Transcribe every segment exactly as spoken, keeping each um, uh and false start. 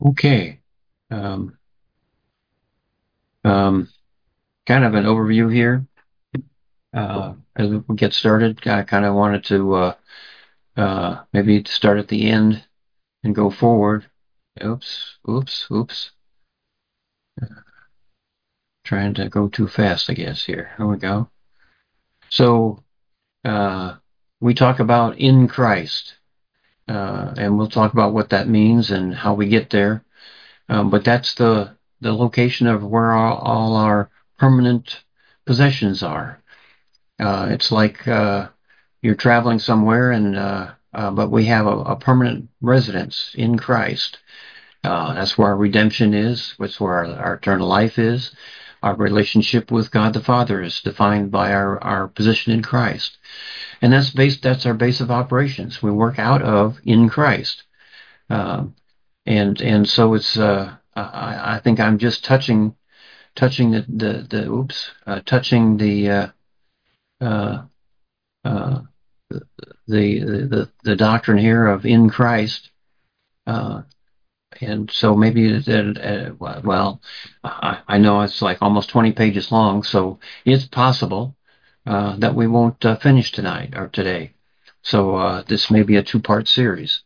Okay. Um, um, Kind of an overview here. Uh, as we get started, I kind of wanted to uh, uh, maybe start at the end and go forward. Oops, oops, oops. Trying to go too fast, I guess, here. Here we go. So uh, we talk about in Christ, uh, and we'll talk about what that means and how we get there. Um, but that's the the location of where all, all our permanent possessions are. Uh, it's like uh, you're traveling somewhere, and uh, uh, but we have a, a permanent residence in Christ. Uh, that's where our redemption is. That's where our, our eternal life is. Our relationship with God the Father is defined by our, our position in Christ, and that's based. That's our base of operations. We work out of in Christ, um, and and so it's. Uh, I, I think I'm just touching touching the the, the oops uh, touching the uh, uh, uh, the, the the doctrine here of in Christ, uh, and so maybe that uh, well, I, I know it's like almost twenty pages long, so it's possible uh, that we won't uh, finish tonight or today. So uh, this may be a two-part series.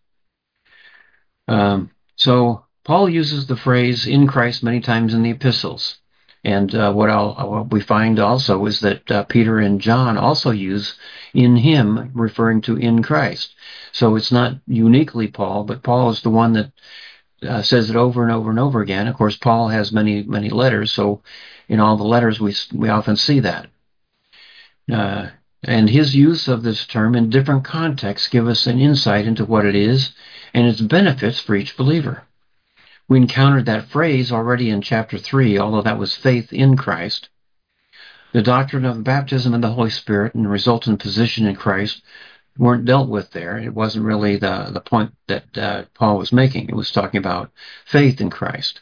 Um, so Paul uses the phrase "in Christ" many times in the epistles, and uh, what, I'll, what we find also is that uh, Peter and John also use "in Him," referring to "in Christ." So it's not uniquely Paul, but Paul is the one that uh, says it over and over and over again. Of course, Paul has many many letters, so in all the letters we we often see that. Uh, and his use of this term in different contexts give us an insight into what it is and its benefits for each believer. We encountered that phrase already in chapter three, although that was faith in Christ. The doctrine of baptism in the Holy Spirit and the resultant position in Christ weren't dealt with there. It wasn't really the, the point that uh, Paul was making. It was talking about faith in Christ.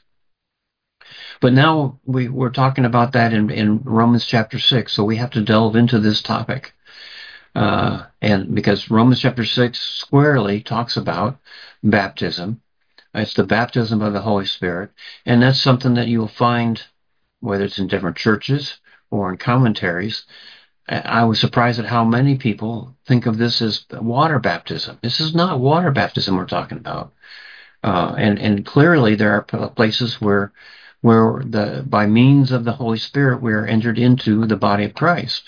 But now we, we're talking about that in, in Romans chapter six, so we have to delve into this topic. Uh, and because Romans chapter six squarely talks about baptism. It's the baptism of the Holy Spirit, and that's something that you'll find whether it's in different churches or in commentaries. I was surprised at how many people think of this as water baptism. This is not water baptism we're talking about, uh, and and clearly there are places where where the by means of the Holy Spirit we are entered into the body of Christ.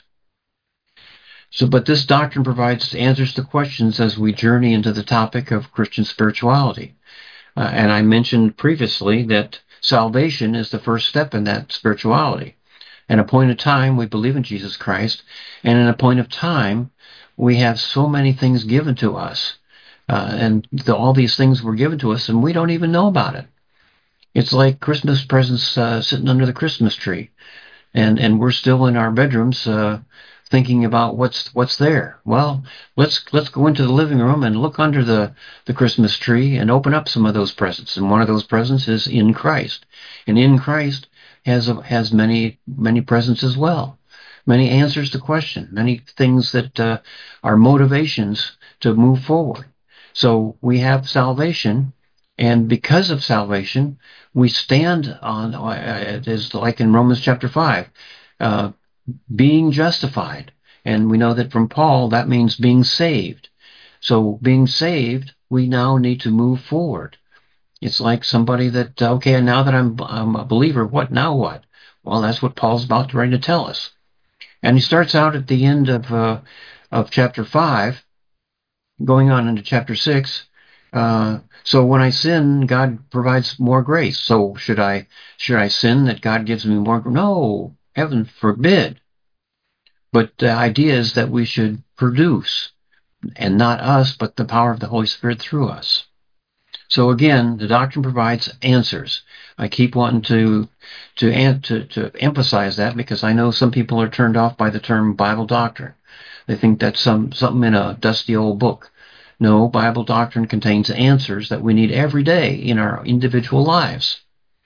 So, but this doctrine provides answers to questions as we journey into the topic of Christian spirituality. Uh, and I mentioned previously that salvation is the first step in that spirituality. At a point of time, we believe in Jesus Christ, and in a point of time, we have so many things given to us, uh, and the, all these things were given to us, and we don't even know about it. It's like Christmas presents uh, sitting under the Christmas tree, and and we're still in our bedrooms uh, thinking about what's what's there. Well, let's let's go into the living room and look under the the Christmas tree and open up some of those presents. And one of those presents is in Christ, and in Christ has a, has many many presents as well, many answers to question, many things that uh, are motivations to move forward. So we have salvation, and because of salvation, we stand on, uh, it is like in Romans chapter five, uh, being justified. And we know that from Paul, that means being saved. So being saved, we now need to move forward. It's like somebody that, uh, okay, now that I'm, I'm a believer, what now what? Well, that's what Paul's about to ready to tell us. And he starts out at the end of, uh, of chapter five, going on into chapter six. Uh, so when I sin, God provides more grace. So should I should I sin that God gives me more? No, heaven forbid. But the idea is that we should produce, and not us, but the power of the Holy Spirit through us. So again, the doctrine provides answers. I keep wanting to to to, to emphasize that because I know some people are turned off by the term Bible doctrine. They think that's some something in a dusty old book. No, Bible doctrine contains answers that we need every day in our individual lives.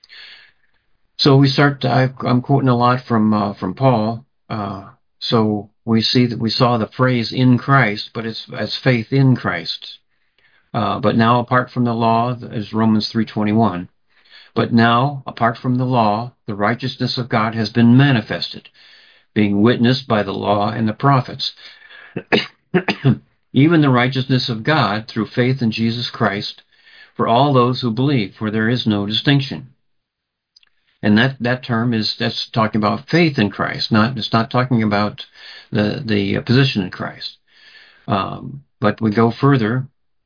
So we start. I, I'm quoting a lot from uh, from Paul. Uh, so we see that we saw the phrase "in Christ," but it's as faith in Christ. Uh, but now, apart from the law, is Romans three twenty-one. But now, apart from the law, the righteousness of God has been manifested, being witnessed by the law and the prophets. Even the righteousness of God through faith in Jesus Christ for all those who believe, for there is no distinction. And that, that term is that's talking about faith in Christ, not it's not talking about the the position in Christ. Um, but we go further.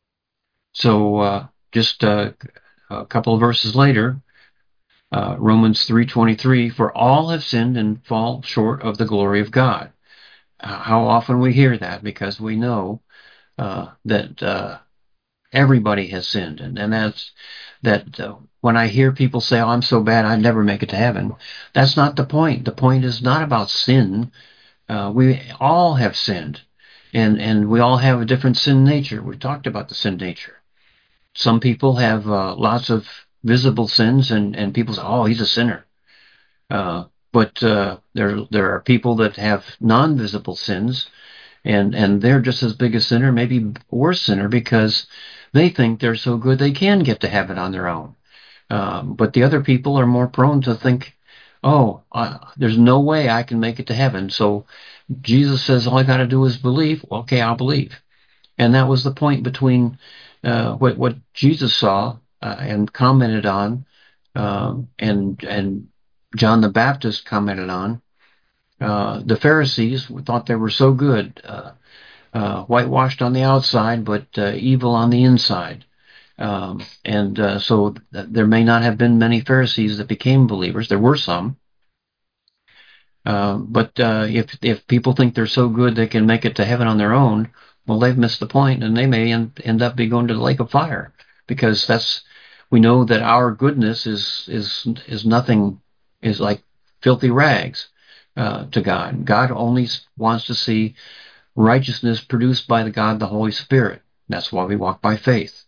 So uh, just uh, a couple of verses later, uh, Romans three twenty-three, for all have sinned and fall short of the glory of God. Uh, how often we hear that, because we know uh, that uh, everybody has sinned, and, and that's that uh, when I hear people say, oh, I'm so bad I'd never make it to heaven, that's not the point. The point is not about sin. Uh, we all have sinned, and, and we all have a different sin nature. We talked about the sin nature. Some people have uh, lots of visible sins, and, and people say, oh, he's a sinner. Uh, but uh, there there are people that have non-visible sins, and and they're just as big a sinner, maybe worse sinner, because they think they're so good they can get to heaven on their own. Um, but the other people are more prone to think, oh, uh, there's no way I can make it to heaven. So Jesus says all I got to do is believe. Well, okay, I'll believe. And that was the point between uh, what what Jesus saw uh, and commented on, um, and and John the Baptist commented on. Uh, the Pharisees thought they were so good, uh, uh, whitewashed on the outside, but uh, evil on the inside. Um, and uh, so th- there may not have been many Pharisees that became believers. There were some. Uh, but uh, if if people think they're so good they can make it to heaven on their own, well, they've missed the point, and they may end, end up be going to the lake of fire, because that's we know that our goodness is is is nothing, is like filthy rags uh, to God. God only wants to see righteousness produced by the God, the Holy Spirit. That's why we walk by faith.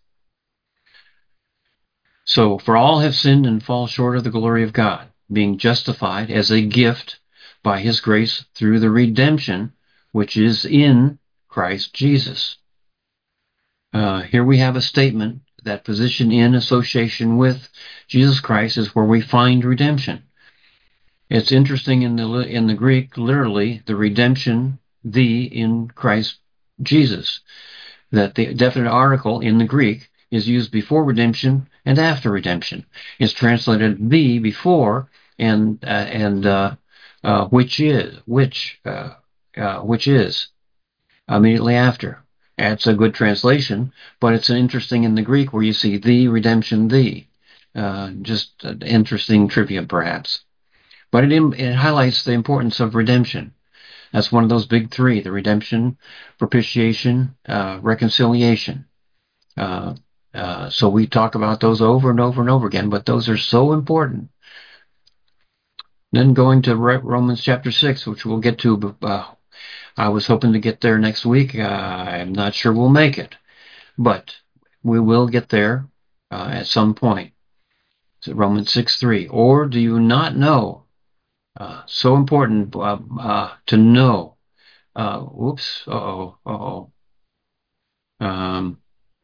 So, for all have sinned and fall short of the glory of God, being justified as a gift by his grace through the redemption which is in Christ Jesus. Uh, here we have a statement that position in association with Jesus Christ is where we find redemption. It's interesting, in the in the Greek, literally, the redemption, the in Christ Jesus, that the definite article in the Greek is used before redemption and after redemption. It's translated the before and uh, and uh, uh, which is which uh, uh, which is immediately after. It's a good translation, but it's interesting in the Greek where you see the redemption, the uh, just uh, interesting trivia perhaps. But it it highlights the importance of redemption. That's one of those big three: the redemption, propitiation, uh, reconciliation. Uh, uh, so we talk about those over and over and over again, but those are so important. Then going to Romans chapter six, which we'll get to. Uh, I was hoping to get there next week. Uh, I'm not sure we'll make it, but we will get there uh, at some point. So Romans six three. Or do you not know? Uh, so important uh, uh, to know. Uh, whoops. Uh-oh. Uh-oh. Um,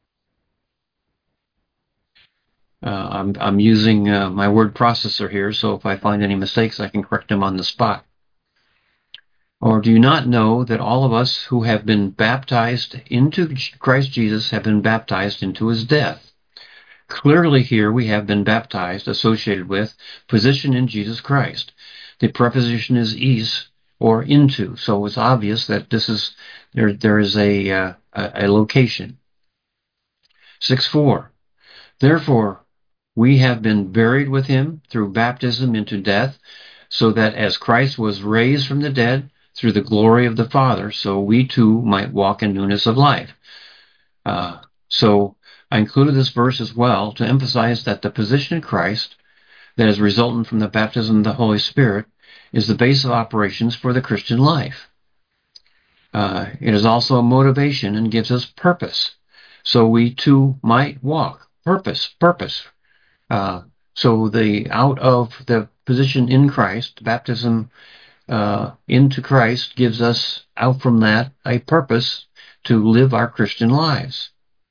Uh, I'm, I'm using uh, my word processor here, so if I find any mistakes, I can correct them on the spot. Or do you not know that all of us who have been baptized into Christ Jesus have been baptized into his death? Clearly here we have been baptized, associated with, position in Jesus Christ. The preposition is is, or into, so it's obvious that this is there. There is a uh, a, a location. six four. Therefore, we have been buried with him through baptism into death, so that as Christ was raised from the dead through the glory of the Father, so we too might walk in newness of life. Uh, so I included this verse as well to emphasize that the position in Christ that is resultant from the baptism of the Holy Spirit is the base of operations for the Christian life. Uh, it is also a motivation and gives us purpose, so we too might walk. Purpose, purpose. Uh, so the out of the position in Christ, baptism uh, into Christ gives us out from that a purpose to live our Christian lives.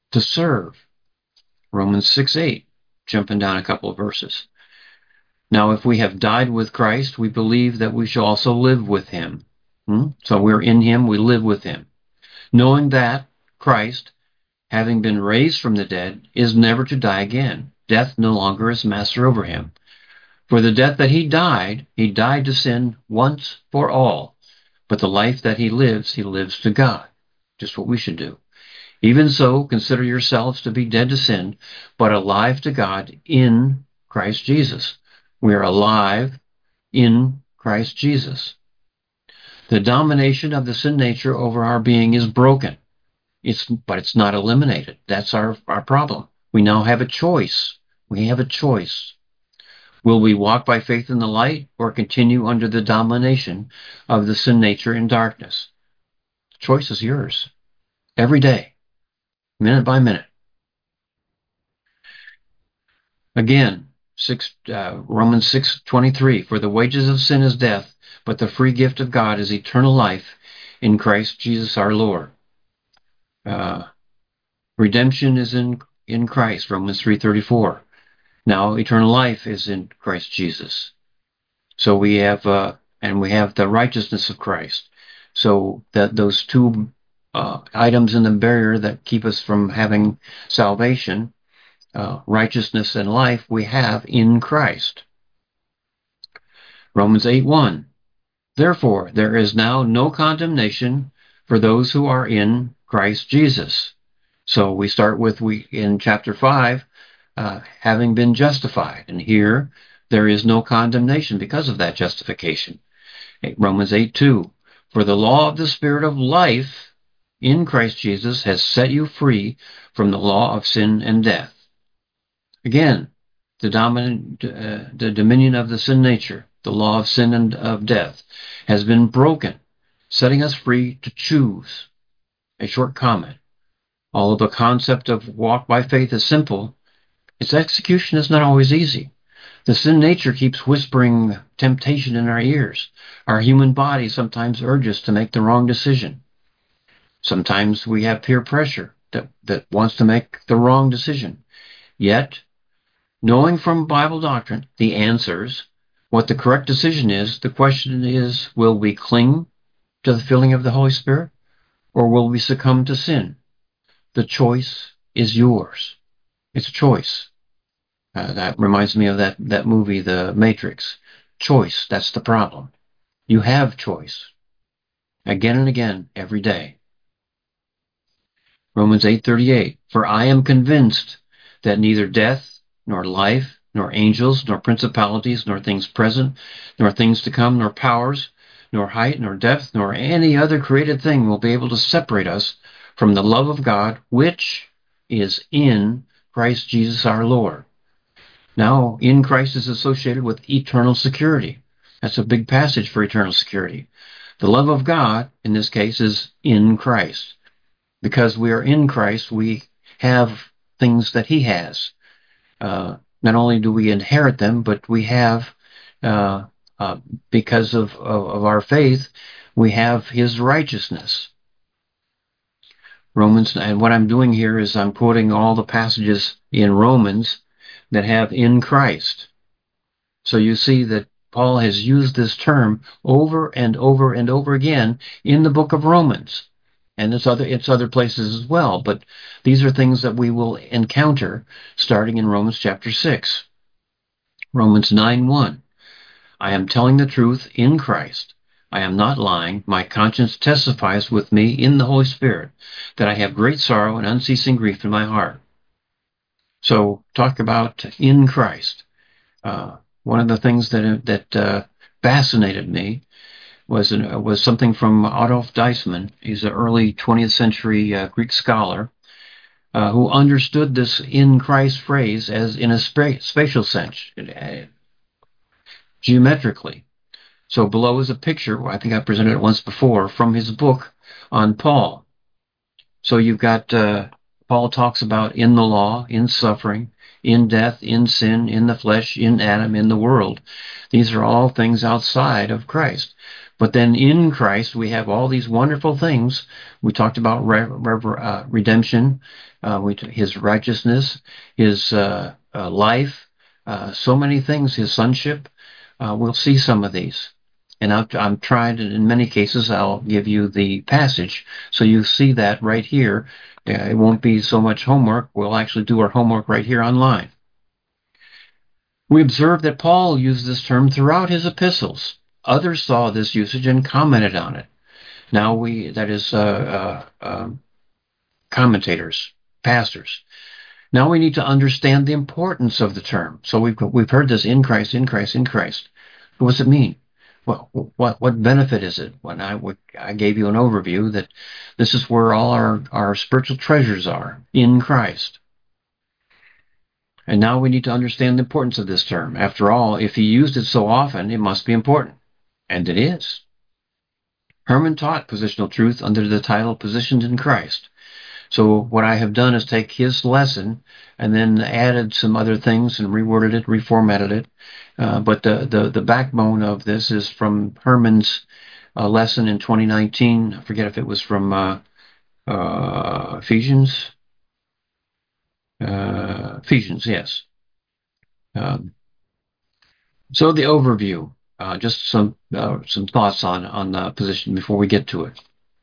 to serve. Romans six eight, jumping down a couple of verses. Now, if we have died with Christ, we believe that we shall also live with him. Hmm? So we're in him, we live with him. Knowing that Christ, having been raised from the dead, is never to die again. Death no longer is master over him. For the death that he died, he died to sin once for all. But the life that he lives, he lives to God. Just what we should do. Even so, consider yourselves to be dead to sin, but alive to God in Christ Jesus. We are alive in Christ Jesus. The domination of the sin nature over our being is broken. It's, but it's not eliminated. That's our, our problem. We now have a choice. We have a choice. Will we walk by faith in the light or continue under the domination of the sin nature in darkness? The choice is yours. Every day. Minute by minute. Again, six, uh, Romans six twenty-three, for the wages of sin is death, but the free gift of God is eternal life in Christ Jesus our Lord. Uh, redemption is in, in Christ, Romans three thirty-four. Now eternal life is in Christ Jesus. So we have, uh, and we have the righteousness of Christ. So that those two uh, items in the barrier that keep us from having salvation, uh, righteousness and life, we have in Christ. Romans eight one. Therefore, there is now no condemnation for those who are in Christ Jesus. So we start with, we in chapter five, uh, having been justified. And here, there is no condemnation because of that justification. Romans eight two. For the law of the Spirit of life in Christ Jesus has set you free from the law of sin and death. Again, the, dominant, uh, the dominion of the sin nature, the law of sin and of death, has been broken, setting us free to choose. A short comment. Although the concept of walk by faith is simple, its execution is not always easy. The sin nature keeps whispering temptation in our ears. Our human body sometimes urges us to make the wrong decision. Sometimes we have peer pressure that, that wants to make the wrong decision. Yet, knowing from Bible doctrine the answers, what the correct decision is, the question is, will we cling to the filling of the Holy Spirit, or will we succumb to sin? The choice is yours. It's a choice. Uh, that reminds me of that, that movie, The Matrix. Choice, that's the problem. You have choice. Again and again, every day. Romans eight thirty-eight. For I am convinced that neither death, nor life, nor angels, nor principalities, nor things present, nor things to come, nor powers, nor height, nor depth, nor any other created thing will be able to separate us from the love of God, which is in Christ Jesus our Lord. Now, in Christ is associated with eternal security. That's a big passage for eternal security. The love of God, in this case, is in Christ. Because we are in Christ, we have things that he has. Uh, not only do we inherit them, but we have, uh, uh, because of, of, of our faith, we have his righteousness. Romans, and what I'm doing here is I'm quoting all the passages in Romans that have in Christ. So you see that Paul has used this term over and over and over again in the book of Romans. And it's other, it's other places as well. But these are things that we will encounter starting in Romans chapter six. Romans nine one. I am telling the truth in Christ. I am not lying. My conscience testifies with me in the Holy Spirit that I have great sorrow and unceasing grief in my heart. So talk about in Christ. Uh, one of the things that that uh, fascinated me was an, was something from Adolf Deisman. He's an early twentieth century uh, Greek scholar uh, who understood this in Christ phrase as in a spa- spatial sense, uh, geometrically. So below is a picture, I think I presented it once before, from his book on Paul. So you've got, uh, Paul talks about in the law, in suffering, in death, in sin, in the flesh, in Adam, in the world. These are all things outside of Christ. But then in Christ, we have all these wonderful things. We talked about re- re- uh, redemption uh, we, his righteousness, his uh, uh, life, uh, so many things, his sonship. Uh, we'll see some of these. And I've, I'm trying to, in many cases, I'll give you the passage. So you see that right here. Uh, it won't be so much homework. We'll actually do our homework right here online. We observe that Paul used this term throughout his epistles. Others saw this usage and commented on it. Now we, that is, uh, uh, uh, commentators, pastors. Now we need to understand the importance of the term. So we've we've heard this in Christ, in Christ, in Christ. What does it mean? What what what benefit is it? When I I gave you an overview that this is where all our our spiritual treasures are, in Christ. And now we need to understand the importance of this term. After all, if he used it so often, it must be important, and it is. Herman taught positional truth under the title "Positioned in Christ." So what I have done is take his lesson and then added some other things and reworded it, reformatted it. Uh, but the, the, the backbone of this is from Herman's uh, lesson in twenty nineteen. I forget if it was from uh, uh, Ephesians. Uh, Ephesians, yes. Um, so the overview, uh, just some uh, some thoughts on, on the position before we get to it.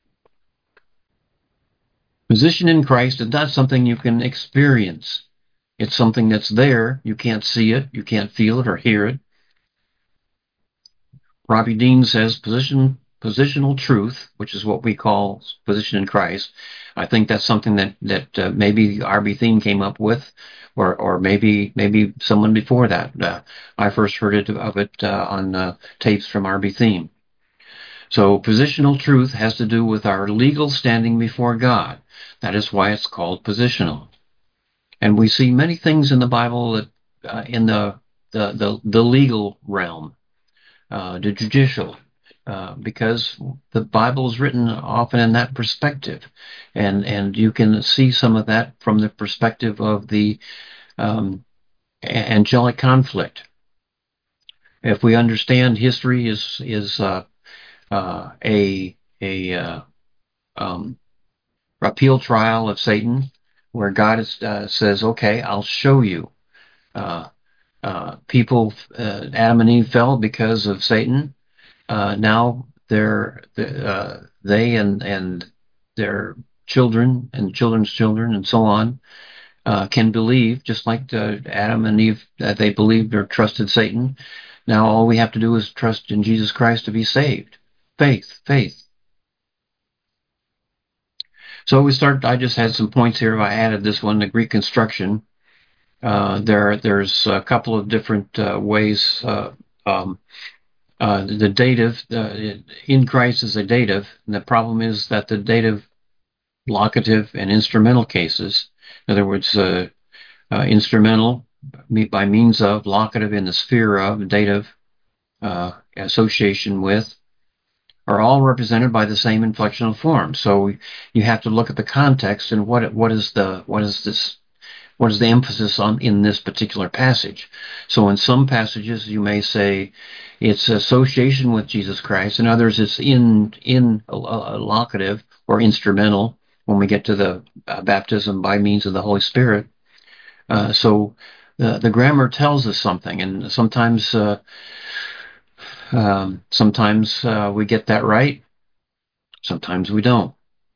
Position in Christ is not something you can experience. It's something that's there. You can't see it. You can't feel it or hear it. Robbie Dean says position, positional truth, which is what we call position in Christ. I think that's something that, that uh, maybe R B Thien came up with, or, or maybe maybe someone before that. Uh, I first heard it, of it uh, on uh, tapes from R B Thien. So positional truth has to do with our legal standing before God. That is why it's called positional. And we see many things in the Bible that uh, in the, the the the legal realm, uh, the judicial, uh, because the Bible is written often in that perspective, and and you can see some of that from the perspective of the um, angelic conflict. If we understand history is is uh, uh, a a uh, um, appeal trial of Satan, where God is, uh, says, "Okay, I'll show you." Uh, uh, people, uh, Adam and Eve fell because of Satan. Uh, now they're uh, they and and their children and children's children and so on uh, can believe, just like uh, Adam and Eve, that they believed or trusted Satan. Now all we have to do is trust in Jesus Christ to be saved. Faith, faith. So we start. I just had some points here. I added this one, the Greek construction. Uh, there, there's a couple of different uh, ways. Uh, um, uh, the dative uh, in Christ is a dative, and the problem is that the dative, locative, and instrumental cases. In other words, uh, uh, instrumental by means of, locative in the sphere of, dative uh, association with, are all represented by the same inflectional form. So you have to look at the context and what what is the what is this what is the emphasis on in this particular passage. So in some passages you may say it's association with Jesus Christ, in others it's in in a, a locative or instrumental when we get to the uh, baptism by means of the Holy Spirit. Uh, so the the grammar tells us something, and sometimes uh, um, sometimes uh, we get that right, sometimes we don't.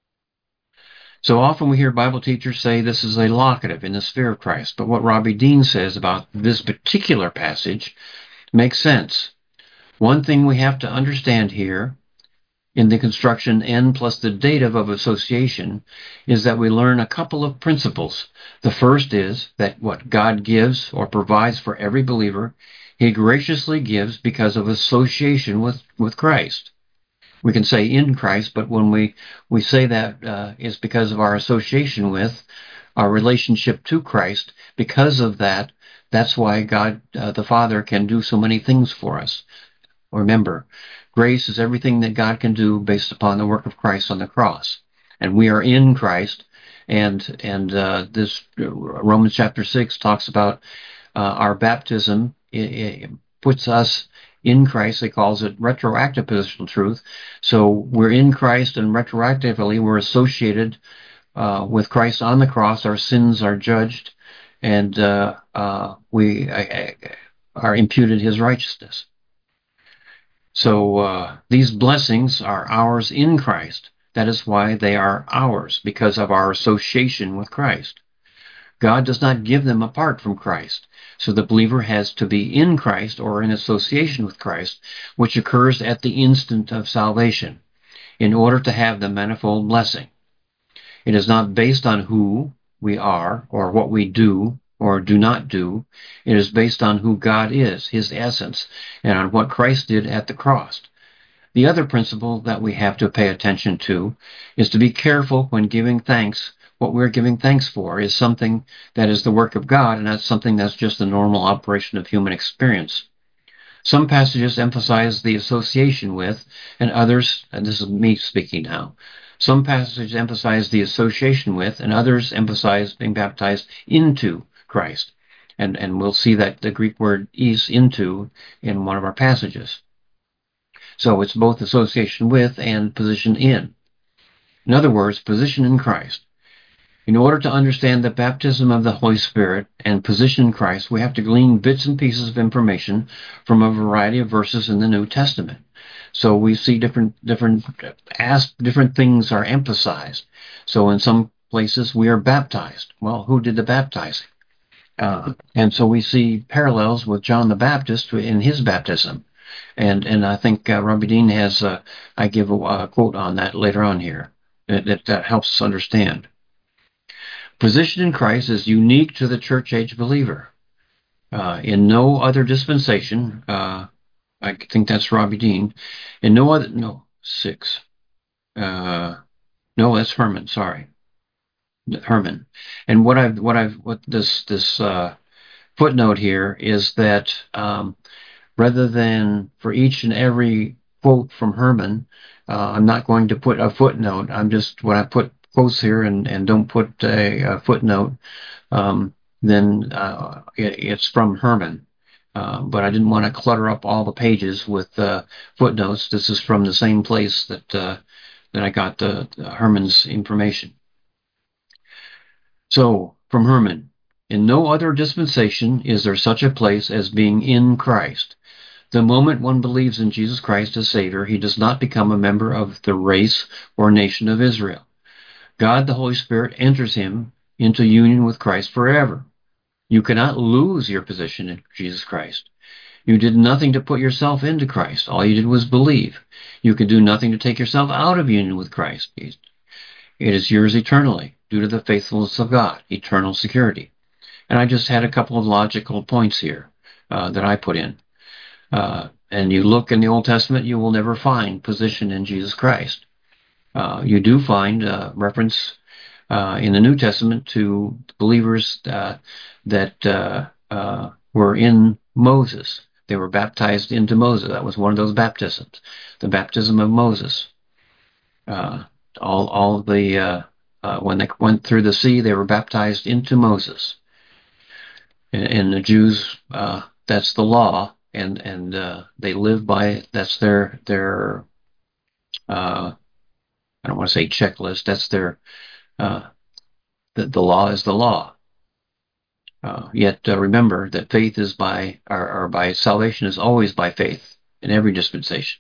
So often we hear Bible teachers say this is a locative in the sphere of Christ, but what Robbie Dean says about this particular passage makes sense. One thing we have to understand here in the construction N plus the dative of association is that we learn a couple of principles. The first is that what God gives or provides for every believer, he graciously gives because of association with, with Christ. We can say in Christ, but when we, we say that uh, it's because of our association with, our relationship to Christ. Because of that, that's why God uh, the Father can do so many things for us. Remember, grace is everything that God can do based upon the work of Christ on the cross. And we are in Christ, and and uh, this uh, Romans chapter six talks about uh, our baptism. It, it puts us in Christ. It calls it retroactive positional truth. So we're in Christ, and retroactively we're associated uh, with Christ on the cross, our sins are judged, and uh, uh, we uh, are imputed his righteousness. So uh, these blessings are ours in Christ. That is why they are ours, because of our association with Christ. God does not give them apart from Christ. So the believer has to be in Christ or in association with Christ, which occurs at the instant of salvation, in order to have the manifold blessing. It is not based on who we are or what we do or do not do. It is based on who God is, his essence, and on what Christ did at the cross. The other principle that we have to pay attention to is to be careful when giving thanks. What we're giving thanks for is something that is the work of God, and not something that's just the normal operation of human experience. Some passages emphasize the association with, and others, and this is me speaking now, some passages emphasize the association with, and others emphasize being baptized into Christ. And, and we'll see that the Greek word is into in one of our passages. So it's both association with and position in. In other words, position in Christ. In order to understand the baptism of the Holy Spirit and position in Christ, we have to glean bits and pieces of information from a variety of verses in the New Testament. So we see different different as different things are emphasized. So in some places we are baptized. Well, who did the baptizing? Uh, and so we see parallels with John the Baptist in his baptism. And and I think uh, Robbie Dean has, uh, I give a, a quote on that later on here that, that, that helps us understand. Position in Christ is unique to the church age believer. Uh, in no other dispensation, uh, I think that's Robbie Dean, in no other, no, six, uh, no, that's Herman, sorry, Herman. And what I've, what I've, what this, this, uh, footnote here is that, um, rather than for each and every quote from Herman, uh, I'm not going to put a footnote. I'm just, when I put quotes here and, and don't put a, a footnote, um, then uh, it, it's from Herman. Uh, but I didn't want to clutter up all the pages with uh, footnotes. This is from the same place that uh, that I got the, the Herman's information. So, from Herman, in no other dispensation is there such a place as being in Christ. The moment one believes in Jesus Christ as Savior, he does not become a member of the race or nation of Israel. God, the Holy Spirit, enters him into union with Christ forever. You cannot lose your position in Jesus Christ. You did nothing to put yourself into Christ. All you did was believe. You can do nothing to take yourself out of union with Christ. It is yours eternally due to the faithfulness of God, eternal security. And I just had a couple of logical points here uh, that I put in. Uh, and you look in the Old Testament, you will never find position in Jesus Christ. Uh, you do find uh, reference uh, in the New Testament to believers uh, that uh, uh, were in Moses. They were baptized into Moses. That was one of those baptisms, the baptism of Moses. Uh, all, all the uh, uh, when they went through the sea, they were baptized into Moses. And, and the Jews, uh, that's the law, and and uh, they live by. That's their their. Uh, I don't want to say checklist. That's their. Uh, the, the law is the law. Uh, yet uh, remember that faith is by, or, or by salvation is always by faith in every dispensation.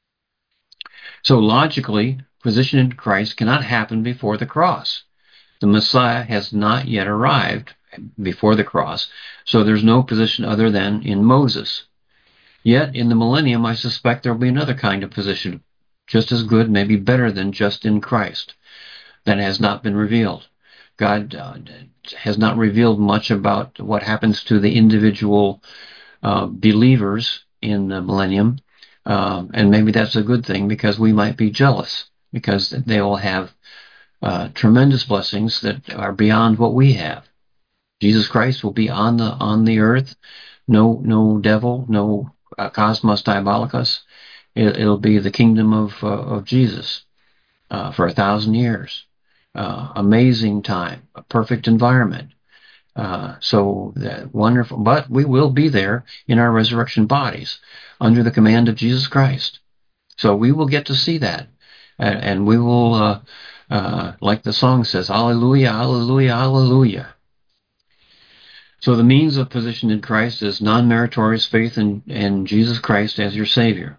So logically, position in Christ cannot happen before the cross. The Messiah has not yet arrived before the cross, so there's no position other than in Moses. Yet in the millennium, I suspect there will be another kind of position, just as good, maybe better than just in Christ, that has not been revealed. God uh, has not revealed much about what happens to the individual uh, believers in the millennium, um, and maybe that's a good thing because we might be jealous because they will have uh, tremendous blessings that are beyond what we have. Jesus Christ will be on the on the earth, no no devil, no uh, cosmos diabolicus. It, it'll be the kingdom of uh, of Jesus uh, for a thousand years. Uh, amazing time, a perfect environment. Uh, so that wonderful, but we will be there in our resurrection bodies under the command of Jesus Christ. So we will get to see that, and, and we will uh, Uh, like the song says, Hallelujah, Hallelujah, Hallelujah. So the means of position in Christ is non-meritorious faith in, in Jesus Christ as your Savior.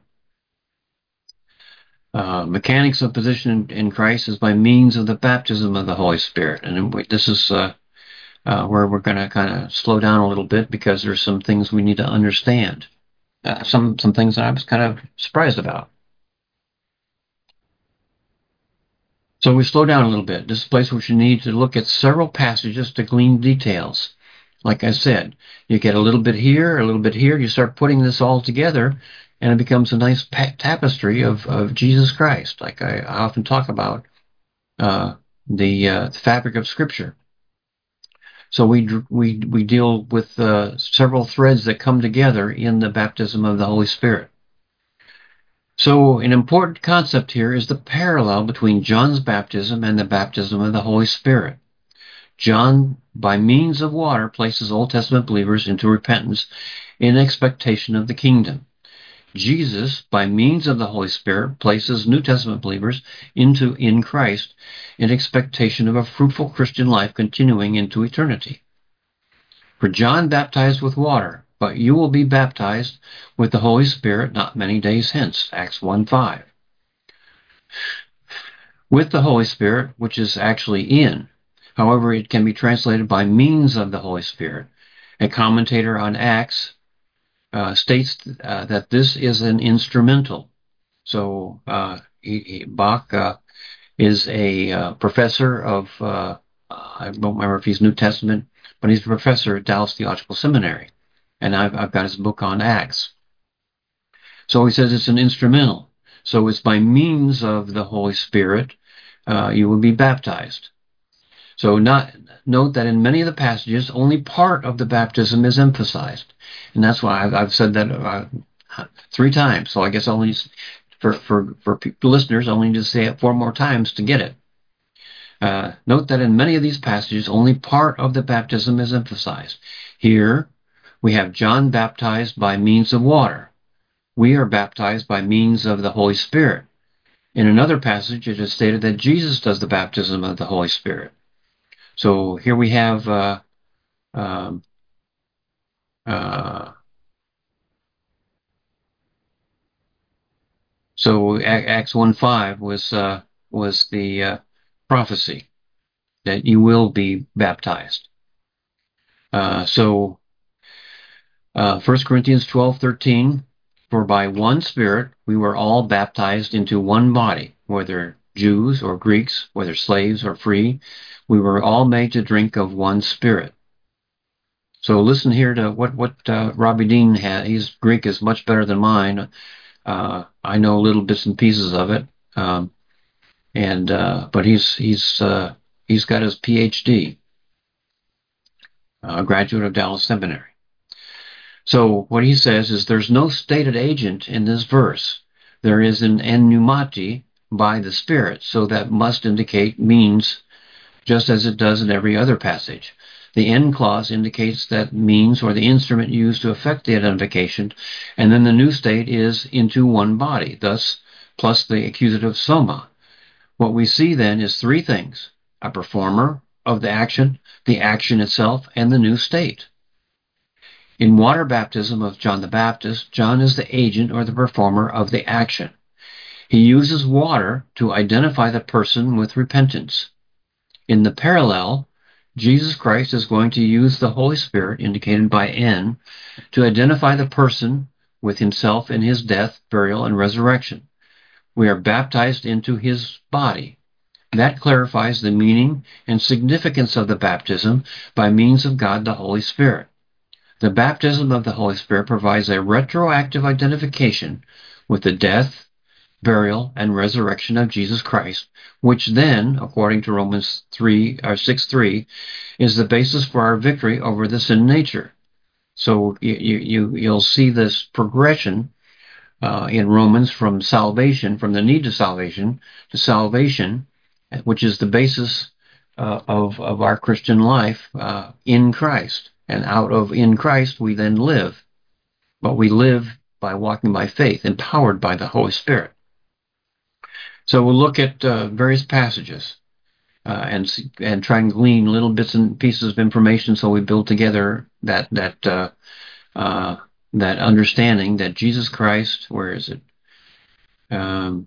Uh, mechanics of position in, in Christ is by means of the baptism of the Holy Spirit. And this is uh, uh, where we're going to kind of slow down a little bit, because there's some things we need to understand. Uh, some, some things that I was kind of surprised about. So we slow down a little bit. This is a place which you need to look at several passages to glean details. Like I said, you get a little bit here, a little bit here, you start putting this all together, and it becomes a nice tapestry of, of Jesus Christ. Like I, I often talk about uh, the, uh, fabric of Scripture. So we we we deal with uh, several threads that come together in the baptism of the Holy Spirit. So an important concept here is the parallel between John's baptism and the baptism of the Holy Spirit. John, by means of water, places Old Testament believers into repentance in expectation of the kingdom. Jesus, by means of the Holy Spirit, places New Testament believers into in Christ in expectation of a fruitful Christian life continuing into eternity. For John baptized with water, but you will be baptized with the Holy Spirit not many days hence. Acts one five. With the Holy Spirit, which is actually in. However, it can be translated by means of the Holy Spirit. A commentator on Acts uh, states uh, that this is an instrumental. So uh, he, he, Bach uh, is a uh, professor of, uh, I don't remember if he's New Testament, but he's a professor at Dallas Theological Seminary. And I've, I've got his book on Acts. So he says it's an instrumental. So it's by means of the Holy Spirit uh, you will be baptized. So not, note that in many of the passages, only part of the baptism is emphasized. And that's why I've, I've said that uh, three times. So I guess I'll only, for, for, for listeners, I'll need to say it four more times to get it. Uh, note that in many of these passages, only part of the baptism is emphasized. Here, we have John baptized by means of water. We are baptized by means of the Holy Spirit. In another passage, it is stated that Jesus does the baptism of the Holy Spirit. So here we have uh, um, uh, so Acts one five was uh, was the uh, prophecy that you will be baptized. Uh, so uh, First Corinthians twelve thirteen, for by one Spirit we were all baptized into one body, whether Jews or Greeks, whether slaves or free, we were all made to drink of one Spirit. So listen here to what what uh, Robbie Dean had. His Greek is much better than mine. Uh, I know little bits and pieces of it, um, and uh, but he's he's uh, he's got his P H D, a uh, graduate of Dallas Seminary. So what he says is there's no stated agent in this verse. There is an en pneumati by the Spirit, so that must indicate means, just as it does in every other passage. The en clause indicates that means or the instrument used to effect the identification, and then the new state is into one body, thus plus the accusative soma. What we see then is three things: a performer of the action, the action itself, and the new state. In water baptism of John the Baptist, John is the agent or the performer of the action. He uses water to identify the person with repentance. In the parallel, Jesus Christ is going to use the Holy Spirit, indicated by N, to identify the person with himself in his death, burial, and resurrection. We are baptized into his body. That clarifies the meaning and significance of the baptism by means of God the Holy Spirit. The baptism of the Holy Spirit provides a retroactive identification with the death, burial, and resurrection of Jesus Christ, which then, according to Romans three or six three, is the basis for our victory over the sin nature. So you, you, you'll see this progression uh, in Romans from salvation, from the need to salvation, to salvation, which is the basis uh, of, of our Christian life uh, in Christ. And out of in Christ we then live. But we live by walking by faith, empowered by the Holy Spirit. So we'll look at uh, various passages. uh, and and try and glean little bits and pieces of information, so we build together that that uh, uh, that understanding that Jesus Christ. Where is it? Um,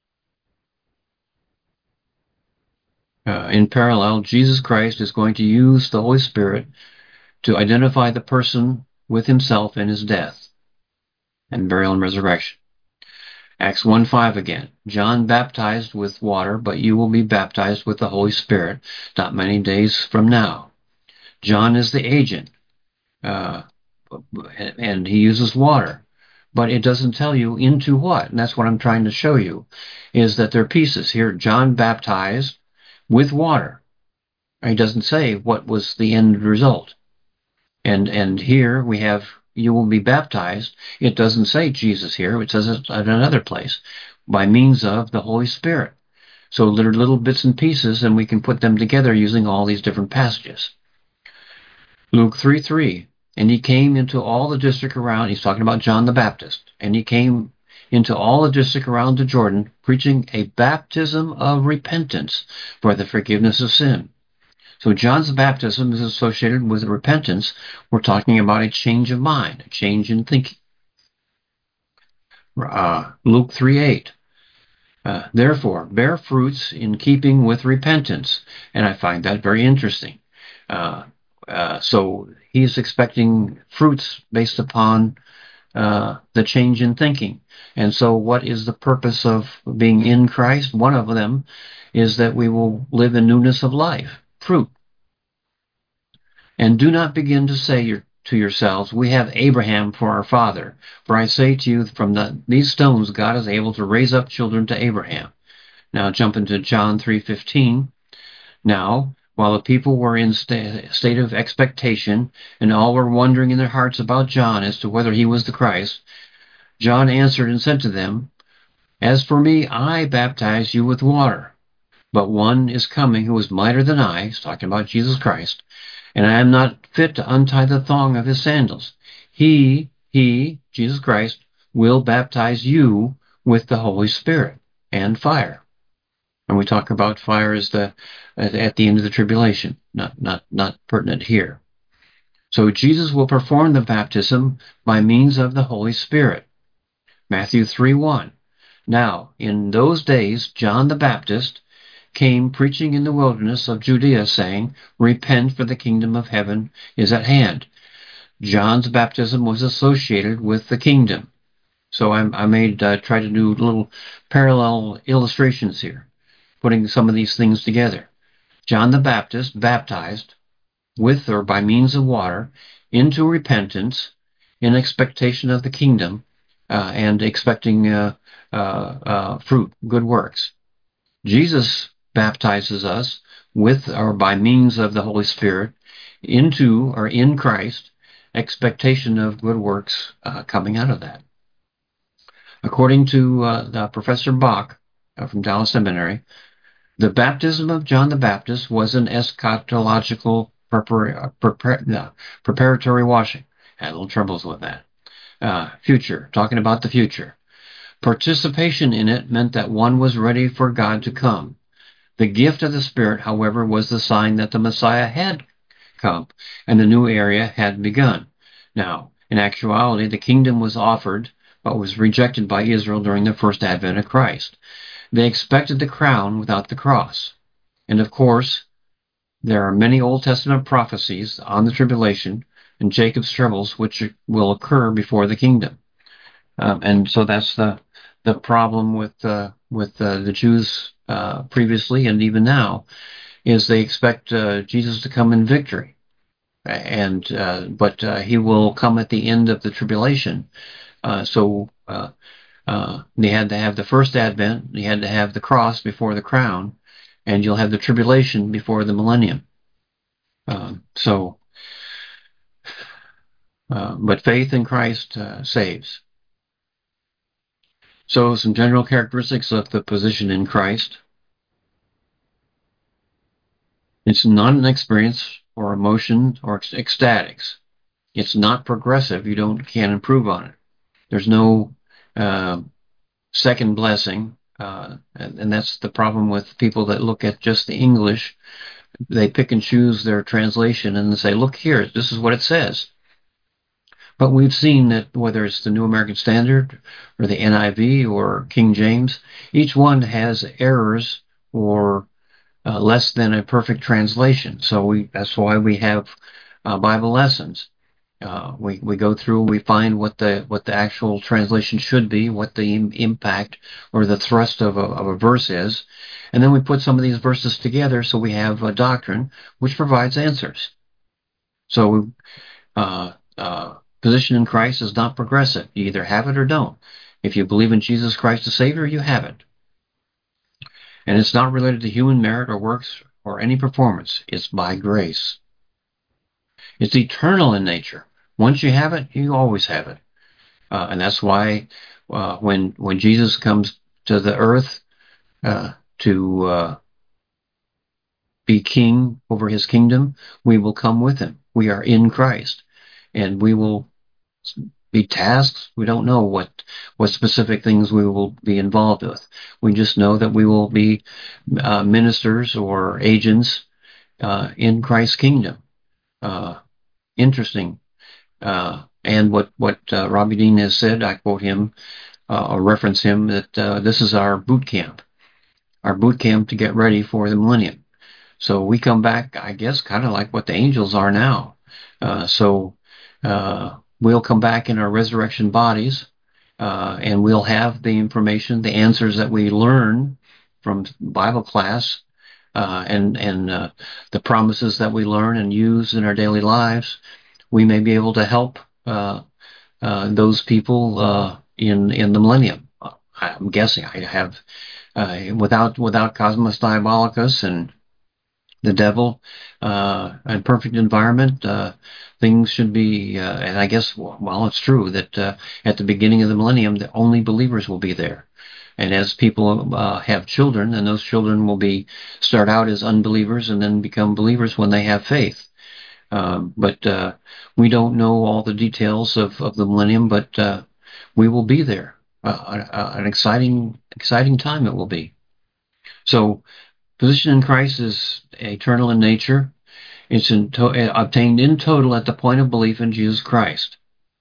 uh, in parallel, Jesus Christ is going to use the Holy Spirit to identify the person with himself in his death and burial and resurrection. Acts one five again. John baptized with water, but you will be baptized with the Holy Spirit not many days from now. John is the agent, uh, and he uses water, but it doesn't tell you into what. And that's what I'm trying to show you, is that there are pieces here. John baptized with water. He doesn't say what was the end result. And and here we have, you will be baptized. It doesn't say Jesus here. It says it at another place, by means of the Holy Spirit. So there are little bits and pieces, and we can put them together using all these different passages. Luke three three. And he came into all the district around. He's talking about John the Baptist. And he came into all the district around the Jordan, preaching a baptism of repentance for the forgiveness of sin. So John's baptism is associated with repentance. We're talking about a change of mind, a change in thinking. Uh, Luke three eight. Uh, Therefore, bear fruits in keeping with repentance. And I find that very interesting. Uh, uh, so he's expecting fruits based upon uh, the change in thinking. And so what is the purpose of being in Christ? One of them is that we will live in newness of life, fruit. And do not begin to say your, to yourselves, we have Abraham for our father. For I say to you, from the, these stones God is able to raise up children to Abraham. Now jump into John three fifteen. Now, while the people were in sta- state of expectation, and all were wondering in their hearts about John as to whether he was the Christ, John answered and said to them, As for me, I baptize you with water. But one is coming who is mightier than I, he's talking about Jesus Christ, and I am not fit to untie the thong of his sandals. He, he, Jesus Christ, will baptize you with the Holy Spirit and fire. And we talk about fire as the at the end of the tribulation, not not not pertinent here. So Jesus will perform the baptism by means of the Holy Spirit. Matthew three one. Now, in those days, John the Baptist came preaching in the wilderness of Judea, saying, Repent, for the kingdom of heaven is at hand. John's baptism was associated with the kingdom. So I, I made uh, try to do little parallel illustrations here, putting some of these things together. John the Baptist baptized with or by means of water into repentance in expectation of the kingdom, uh, and expecting uh, uh, uh, fruit, good works. Jesus baptizes us with or by means of the Holy Spirit into or in Christ, expectation of good works uh, coming out of that. According to uh, Professor Bach uh, from Dallas Seminary, the baptism of John the Baptist was an eschatological prepar- prepar- no, preparatory washing. Had a little troubles with that. Uh, future, talking about the future. Participation in it meant that one was ready for God to come. The gift of the Spirit, however, was the sign that the Messiah had come and the new era had begun. Now, in actuality, the kingdom was offered but was rejected by Israel during the first advent of Christ. They expected the crown without the cross. And of course, there are many Old Testament prophecies on the tribulation and Jacob's troubles which will occur before the kingdom. Um, and so that's the the problem with uh, with uh, the Jews uh, previously and even now, is they expect uh, Jesus to come in victory, and uh, but uh, he will come at the end of the tribulation. Uh, so uh, uh, they had to have the first advent, they had to have the cross before the crown, and you'll have the tribulation before the millennium. Um, so, uh, but faith in Christ uh, saves. So some general characteristics of the position in Christ. It's not an experience or emotion or ecstatics. It's not progressive. You don't can't improve on it. There's no uh, second blessing Uh, and, and that's the problem with people that look at just the English. They pick and choose their translation and say, look here, this is what it says. But we've seen that whether it's the New American Standard or the N I V or King James, each one has errors or uh, less than a perfect translation. So we that's why we have uh, Bible lessons. Uh, we we go through, we find what the what the actual translation should be, what the im- impact or the thrust of a, of a verse is, and then we put some of these verses together so we have a doctrine which provides answers. So uh, uh, position in Christ is not progressive. You either have it or don't. If you believe in Jesus Christ as Savior, you have it. And it's not related to human merit or works or any performance. It's by grace. It's eternal in nature. Once you have it, you always have it. Uh, and that's why uh, when when Jesus comes to the earth uh, to uh, be king over his kingdom, we will come with him. We are in Christ. And we will be tasked. We don't know what what specific things we will be involved with. We just know that we will be uh, ministers or agents uh, in Christ's kingdom. Uh, interesting. Uh, and what what uh, Robbie Dean has said, I quote him uh, or reference him that uh, this is our boot camp, our boot camp to get ready for the millennium. So we come back, I guess, kind of like what the angels are now. Uh, so uh, we'll come back in our resurrection bodies, uh, and we'll have the information, the answers that we learn from Bible class, uh, and and uh, the promises that we learn and use in our daily lives. We may be able to help uh, uh, those people uh, in in the millennium. I'm guessing I have uh, without without Cosmos Diabolicus and the devil, uh, a perfect environment, uh, things should be, uh, and I guess, well, it's true that uh, at the beginning of the millennium, the only believers will be there. And as people uh, have children, and those children will be start out as unbelievers and then become believers when they have faith. Um, but uh, we don't know all the details of, of the millennium, but uh, we will be there. Uh, uh, an exciting, exciting time it will be. So, position in Christ is eternal in nature. It's in to- obtained in total at the point of belief in Jesus Christ.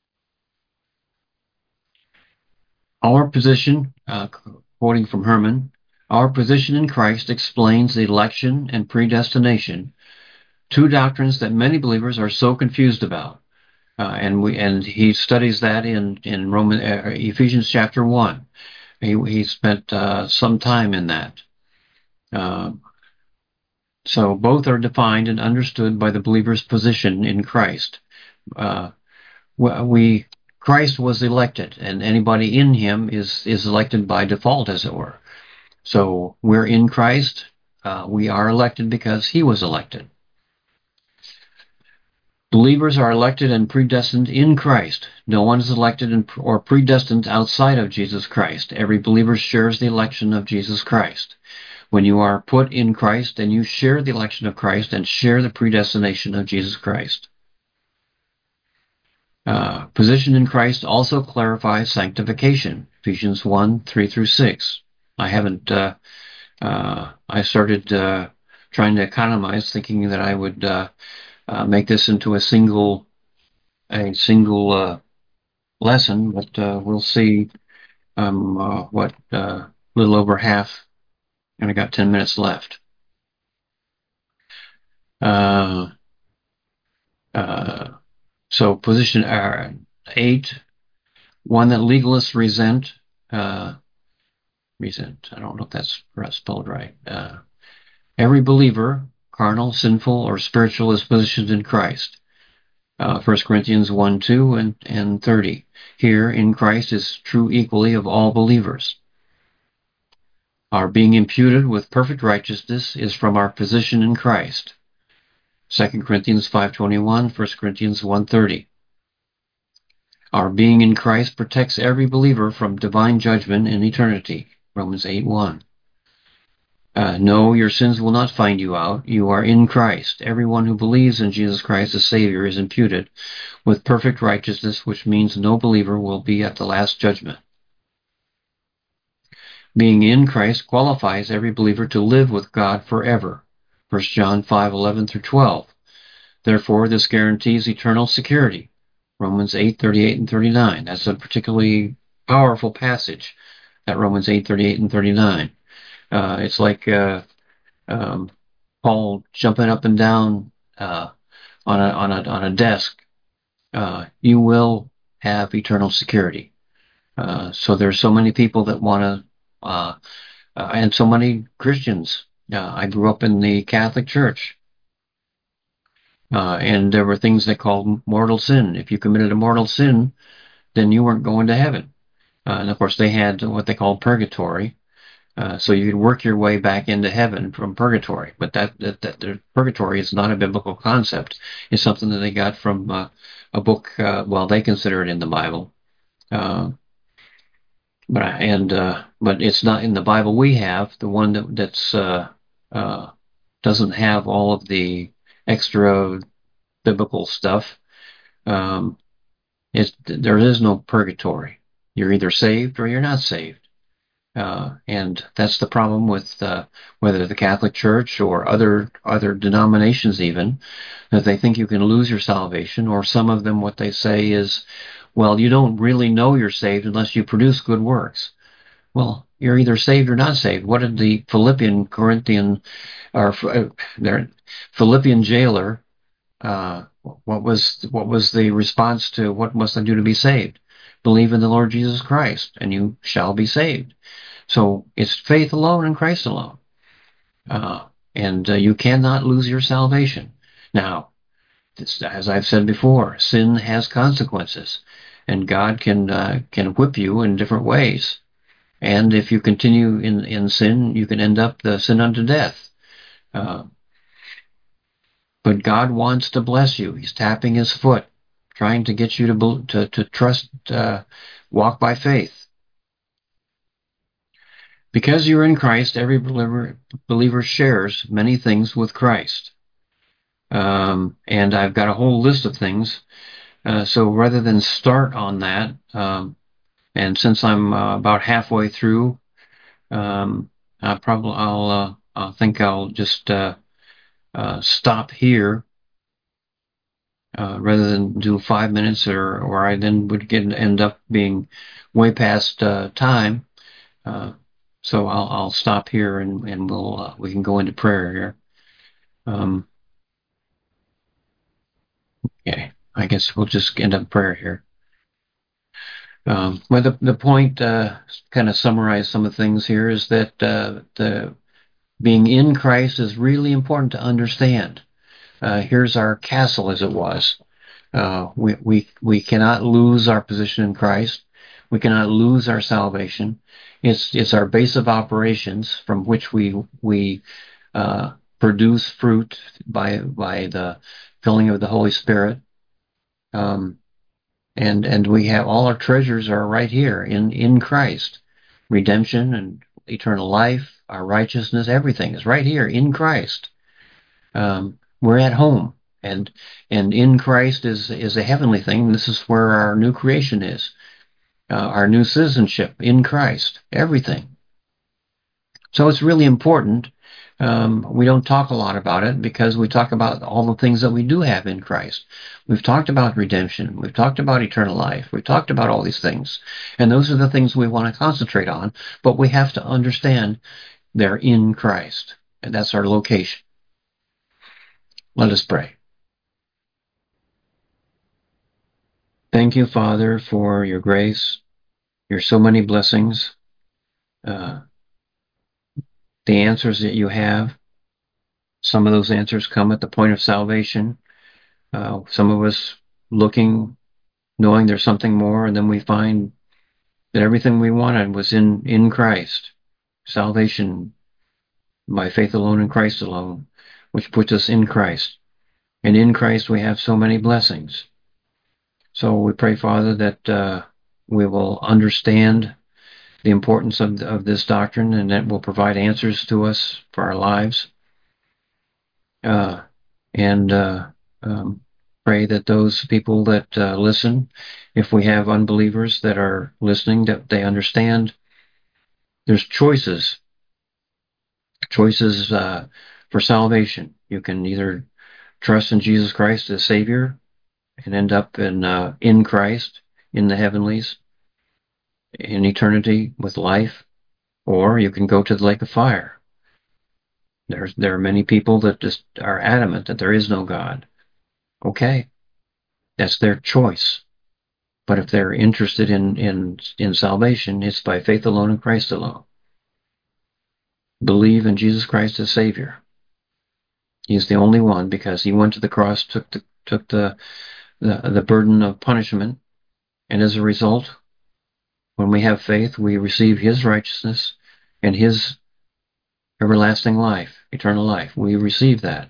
Our position, uh, quoting from Herman, our position in Christ explains the election and predestination, two doctrines that many believers are so confused about. Uh, and we and he studies that in in Roman uh, Ephesians chapter one. He he spent uh, some time in that. Uh, so both are defined and understood by the believer's position in Christ. Uh, we Christ was elected, and anybody in him is is elected by default, as it were. So we're in Christ. Uh, we are elected because he was elected. Believers are elected and predestined in Christ. No one is elected or predestined outside of Jesus Christ. Every believer shares the election of Jesus Christ. When you are put in Christ, then you share the election of Christ and share the predestination of Jesus Christ. Uh, position in Christ also clarifies sanctification. Ephesians one, three through six. I haven't, uh, uh, I started uh, trying to economize, thinking that I would uh, uh, make this into a single, a single uh, lesson, but uh, we'll see. Um, uh, what, a uh, little over half, and I got ten minutes left. Uh, uh, so position uh, eight, one that legalists resent. Uh, resent. I don't know if that's spelled right. Uh, every believer, carnal, sinful, or spiritual, is positioned in Christ. Uh, First Corinthians one, two, and, and thirty. Here in Christ is true equally of all believers. Our being imputed with perfect righteousness is from our position in Christ. Second Corinthians five twenty-one, First Corinthians one thirty. Our being in Christ protects every believer from divine judgment in eternity. Romans eight one. Uh, no, your sins will not find you out. You are in Christ. Everyone who believes in Jesus Christ as Savior is imputed with perfect righteousness, which means no believer will be at the last judgment. Being in Christ qualifies every believer to live with God forever. First John five eleven through twelve. Therefore, this guarantees eternal security. Romans eight thirty-eight and thirty-nine. That's a particularly powerful passage, that Romans eight thirty-eight and thirty-nine. Uh, it's like uh, um, Paul jumping up and down uh, on a on a on a desk. Uh, you will have eternal security. Uh, so there's so many people that want to, uh, uh, and so many Christians. Uh, I grew up in the Catholic Church, uh, and there were things they called mortal sin. If you committed a mortal sin, then you weren't going to heaven. Uh, and of course, they had what they called purgatory. Uh, so you could work your way back into heaven from purgatory, but that that, that the purgatory is not a biblical concept. It's something that they got from uh, a book. Uh, well, they consider it in the Bible, uh, but I, and uh, but it's not in the Bible we have. The one that that's uh, uh, doesn't have all of the extra biblical stuff. Um, is there is no purgatory. You're either saved or you're not saved. Uh, and that's the problem with uh, whether the Catholic Church or other other denominations, even, that they think you can lose your salvation. Or some of them, what they say is, well, you don't really know you're saved unless you produce good works. Well, you're either saved or not saved. What did the Philippian Corinthian or uh, their Philippian jailer? Uh, what was what was the response to what must I do to be saved? Believe in the Lord Jesus Christ, and you shall be saved. So it's faith alone in Christ alone. Uh, and uh, you cannot lose your salvation. Now, this, as I've said before, sin has consequences, and God can uh, can whip you in different ways. And if you continue in, in sin, you can end up the sin unto death. Uh, but God wants to bless you. He's tapping his foot, trying to get you to to, to trust, uh, walk by faith. Because you're in Christ, every believer, believer shares many things with Christ. Um, and I've got a whole list of things. Uh, so rather than start on that, um, and since I'm uh, about halfway through, um, I probably I'll uh, I think I'll just uh, uh, stop here uh, rather than do five minutes, or or I then would get end up being way past uh, time. Uh, so I'll I'll stop here, and and we'll uh, we can go into prayer here. Um, okay, I guess we'll just end up prayer here. Um, well, the the point, uh, kind of summarize some of the things here, is that uh, the being in Christ is really important to understand. Uh, here's our castle, as it was. Uh, we we we cannot lose our position in Christ. We cannot lose our salvation. It's it's our base of operations from which we we uh, produce fruit by by the filling of the Holy Spirit. Um, and and we have all our treasures are right here in in Christ. Redemption and eternal life, our righteousness, everything is right here in Christ. Um, we're at home, and and in Christ is is a heavenly thing. This is where our new creation is, uh, our new citizenship in Christ, everything. So it's really important. Um, we don't talk a lot about it because we talk about all the things that we do have in Christ. We've talked about redemption. We've talked about eternal life. We've talked about all these things. And those are the things we want to concentrate on. But we have to understand they're in Christ. And that's our location. Let us pray. Thank you, Father, for your grace, your so many blessings, uh, the answers that you have. Some of those answers come at the point of salvation. Uh, some of us looking, knowing there's something more, and then we find that everything we wanted was in, in Christ. Salvation by faith alone in Christ alone, which puts us in Christ. And in Christ we have so many blessings. So we pray, Father, that uh, we will understand the importance of, of this doctrine, and that will provide answers to us for our lives. Uh, and uh, um, pray that those people that uh, listen, if we have unbelievers that are listening, that they understand There's choices, choices uh, for salvation. You can either trust in Jesus Christ as Savior and end up in uh, in Christ in the heavenlies in eternity with life, or you can go to the lake of fire. There's there are many people that just are adamant that there is no God. Okay, that's their choice. But if they're interested in in in salvation, it's by faith alone in Christ alone. Believe in Jesus Christ as Savior. He's the only one, because he went to the cross, took the took the the, the burden of punishment, and as a result, when we have faith, we receive his righteousness and his everlasting life, eternal life. We receive that.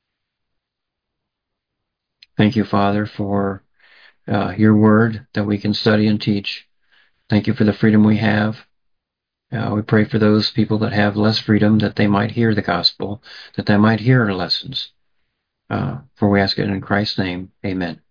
Thank you, Father, for uh, your word that we can study and teach. Thank you for the freedom we have. Uh, we pray for those people that have less freedom, that they might hear the gospel, that they might hear our lessons. Uh, for we ask it in Christ's name. Amen.